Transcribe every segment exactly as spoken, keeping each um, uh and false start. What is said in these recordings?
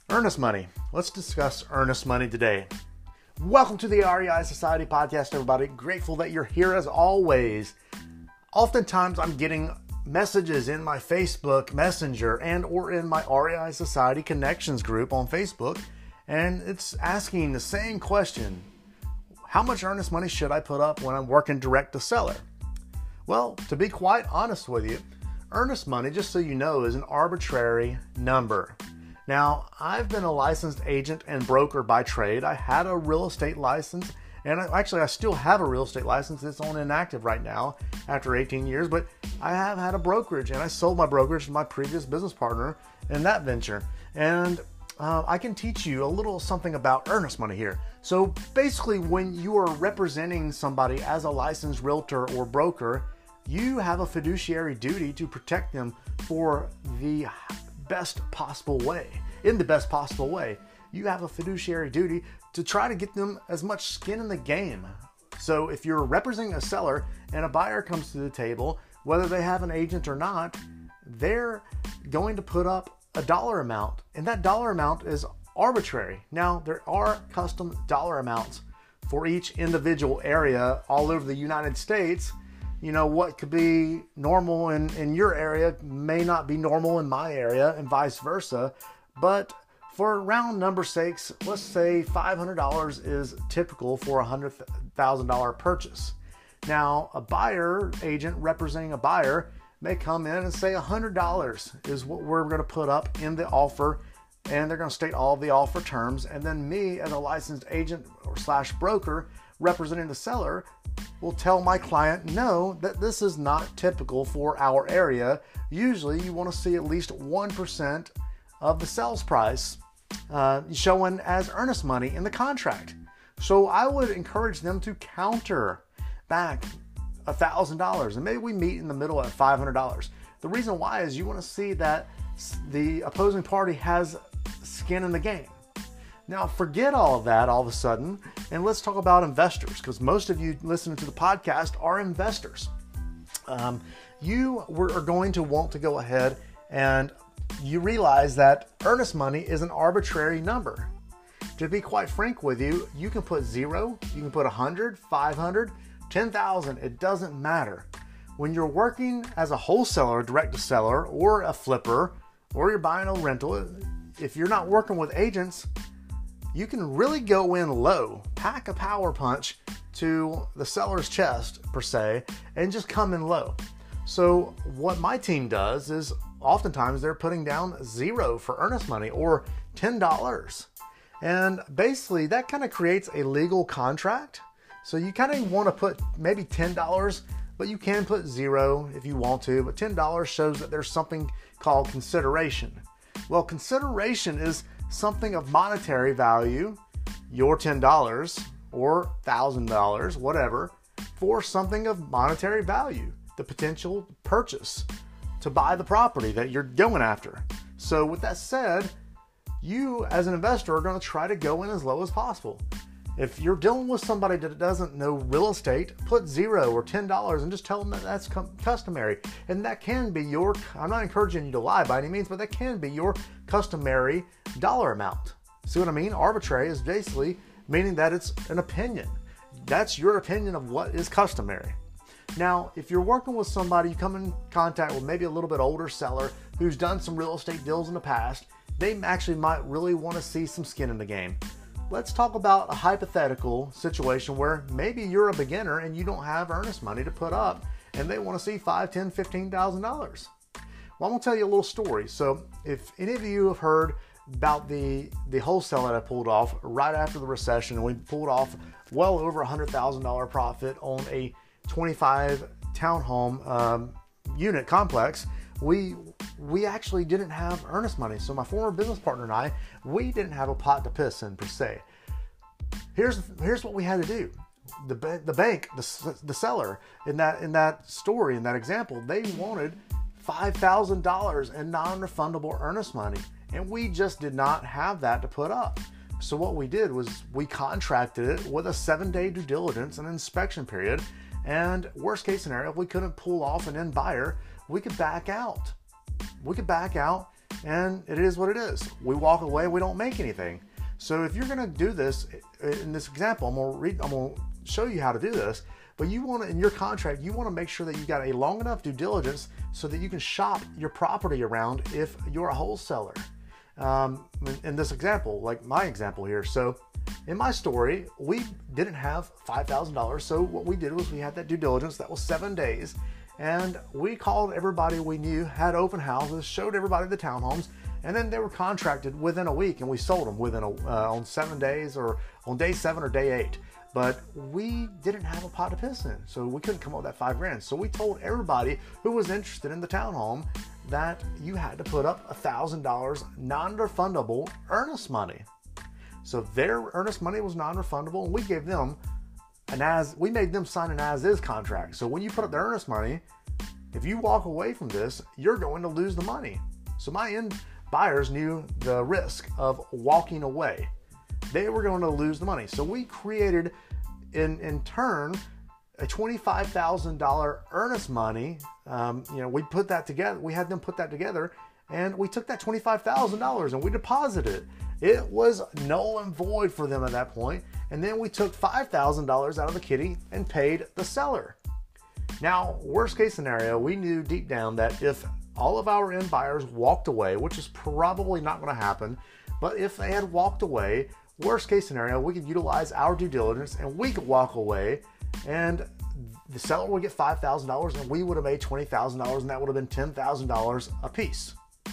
Earnest money. Let's discuss earnest money today. Welcome to the R E I Society podcast, everybody. Grateful that you're here as always. Oftentimes I'm getting messages in my Facebook Messenger and or in my R E I Society Connections group on Facebook, and it's asking the same question. How much earnest money should I put up when I'm working direct to seller? Well, to be quite honest with you, earnest money, just so you know, is an arbitrary number. Now, I've been a licensed agent and broker by trade. I had a real estate license, and I, actually I still have a real estate license. It's on inactive right now after eighteen years, but I have had a brokerage, and I sold my brokerage to my previous business partner in that venture. And uh, I can teach you a little something about earnest money here. So basically, when you are representing somebody as a licensed realtor or broker, you have a fiduciary duty to protect them for the best possible way. In the best possible way, you have a fiduciary duty to try to get them as much skin in the game. So if you're representing a seller and a buyer comes to the table, whether they have an agent or not, they're going to put up a dollar amount, and that dollar amount is arbitrary. Now, there are custom dollar amounts for each individual area all over the United States. You know, what could be normal in, in your area may not be normal in my area, and vice versa. But for round number sakes, let's say five hundred dollars is typical for a one hundred thousand dollars purchase. Now, a buyer agent representing a buyer may come in and say one hundred dollars is what we're going to put up in the offer, and they're going to state all the offer terms. And then me, as a licensed agent or slash broker representing the seller, will tell my client, no, that this is not typical for our area. Usually you want to see at least one percent of the sales price uh, showing as earnest money in the contract. So I would encourage them to counter back one thousand dollars, and maybe we meet in the middle at five hundred dollars. The reason why is you want to see that the opposing party has skin in the game. Now, forget all of that all of a sudden, and let's talk about investors, because most of you listening to the podcast are investors. Um, you are going to want to go ahead and you realize that earnest money is an arbitrary number. To be quite frank with you, you can put zero, you can put one hundred, five hundred, ten thousand, it doesn't matter. When you're working as a wholesaler, direct to seller, or a flipper, or you're buying a rental, if you're not working with agents, you can really go in low, pack a power punch to the seller's chest, per se, and just come in low. So what my team does is oftentimes they're putting down zero for earnest money or ten dollars. And basically that kind of creates a legal contract. So you kind of want to put maybe ten dollars, but you can put zero if you want to, but ten dollars shows that there's something called consideration. Well, consideration is something of monetary value, your ten dollars or one thousand dollars, whatever, for something of monetary value, the potential purchase to buy the property that you're going after. So with that said, you as an investor are going to try to go in as low as possible. If you're dealing with somebody that doesn't know real estate, put zero or ten dollars and just tell them that that's customary. And that can be your, I'm not encouraging you to lie by any means, but that can be your customary dollar amount. See what I mean? Arbitrary is basically meaning that it's an opinion. That's your opinion of what is customary. Now, if you're working with somebody, you come in contact with maybe a little bit older seller who's done some real estate deals in the past, they actually might really want to see some skin in the game. Let's talk about a hypothetical situation where maybe you're a beginner and you don't have earnest money to put up, and they want to see five, ten, fifteen thousand dollars. Well, I'm gonna tell you a little story. So, if any of you have heard about the the wholesale that I pulled off right after the recession, we pulled off well over a hundred thousand dollar profit on a twenty-five townhome um, unit complex. We we actually didn't have earnest money. So my former business partner and I, we didn't have a pot to piss in per se. Here's here's what we had to do. The the bank, the the seller in that in that story, in that example, they wanted five thousand dollars in non-refundable earnest money, and we just did not have that to put up. So what we did was we contracted it with a seven-day due diligence and inspection period. And worst case scenario, if we couldn't pull off an end buyer, we could back out. We could back out and it is what it is. We walk away, we don't make anything. So if you're going to do this, in this example, I'm going to read, I'm going to show you how to do this, but you want to, in your contract, you want to make sure that you got a long enough due diligence so that you can shop your property around if you're a wholesaler. Um, in this example, like my example here. So in my story, we didn't have five thousand dollars. So what we did was we had that due diligence. That was seven days. And we called everybody we knew, had open houses, showed everybody the townhomes, and then they were contracted within a week, and we sold them within a, uh, on seven days or on day seven or day eight. But we didn't have a pot to piss in, so we couldn't come up with that five grand. So we told everybody who was interested in the townhome that you had to put up one thousand dollars non-refundable earnest money. So their earnest money was non-refundable, and we gave them an as we made them sign an as-is contract. So when you put up the earnest money, if you walk away from this, you're going to lose the money. So my end buyers knew the risk of walking away. They were going to lose the money. So we created, in in turn, a twenty-five thousand dollars earnest money. Um, you know, we put that together. We had them put that together, and we took that twenty-five thousand dollars and we deposited it. It was null and void for them at that point. And then we took five thousand dollars out of the kitty and paid the seller. Now, worst case scenario, we knew deep down that if all of our end buyers walked away, which is probably not going to happen, but if they had walked away, worst case scenario, we could utilize our due diligence and we could walk away, and the seller would get five thousand dollars and we would have made twenty thousand dollars, and that would have been ten thousand dollars a piece.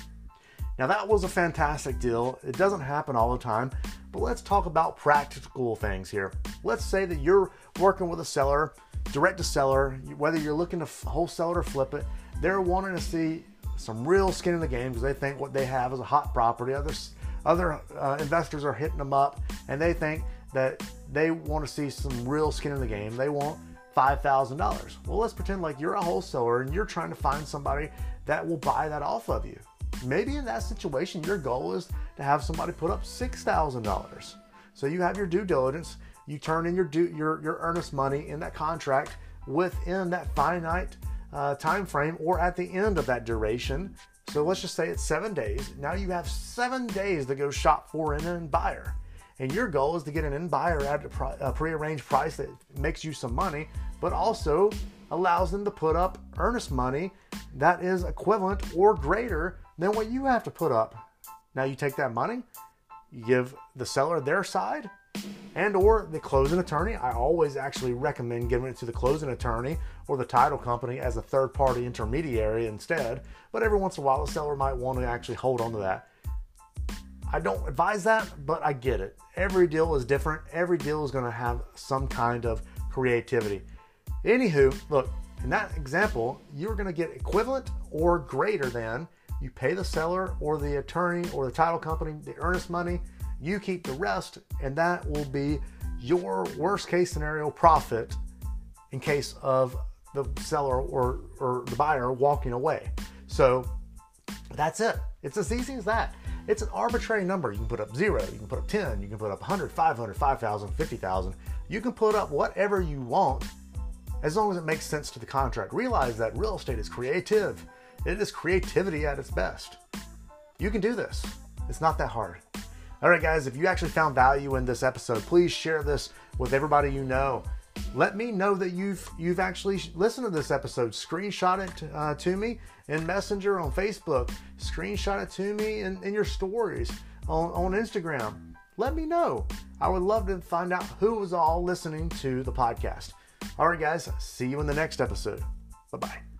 Now that was a fantastic deal. It doesn't happen all the time, but let's talk about practical things here. Let's say that you're working with a seller, direct to seller, whether you're looking to wholesale or flip it, they're wanting to see some real skin in the game because they think what they have is a hot property. Others, other uh, investors are hitting them up, and they think that they want to see some real skin in the game. They want five thousand dollars. Well, let's pretend like you're a wholesaler and you're trying to find somebody that will buy that off of you. Maybe in that situation, your goal is to have somebody put up six thousand dollars. So you have your due diligence, you turn in your due, your, your earnest money in that contract within that finite uh, time frame or at the end of that duration. So let's just say it's seven days. Now you have seven days to go shop for an end buyer. And your goal is to get an end buyer at a, pri- a prearranged price that makes you some money, but also allows them to put up earnest money that is equivalent or greater than what you have to put up. Now you take that money, you give the seller their side, and or the closing attorney. I always actually recommend giving it to the closing attorney or the title company as a third-party intermediary instead, but every once in a while the seller might want to actually hold on to that. I don't advise that, but I get it. Every deal is different. Every deal is going to have some kind of creativity. Anywho, look, in that example, you're going to get equivalent or greater than. You pay the seller or the attorney or the title company the earnest money. You keep the rest, and that will be your worst case scenario profit in case of the seller or, or the buyer walking away. So that's it. It's as easy as that. It's an arbitrary number. You can put up zero, you can put up ten, you can put up one hundred, five hundred, five thousand, fifty thousand. You can put up whatever you want as long as it makes sense to the contract. Realize that real estate is creative. It is creativity at its best. You can do this. It's not that hard. All right, guys, if you actually found value in this episode, please share this with everybody you know. Let me know that you've you've actually listened to this episode. Screenshot it uh, to me in Messenger on Facebook. Screenshot it to me in, in your stories on, on Instagram. Let me know. I would love to find out who was all listening to the podcast. All right, guys, see you in the next episode. Bye-bye.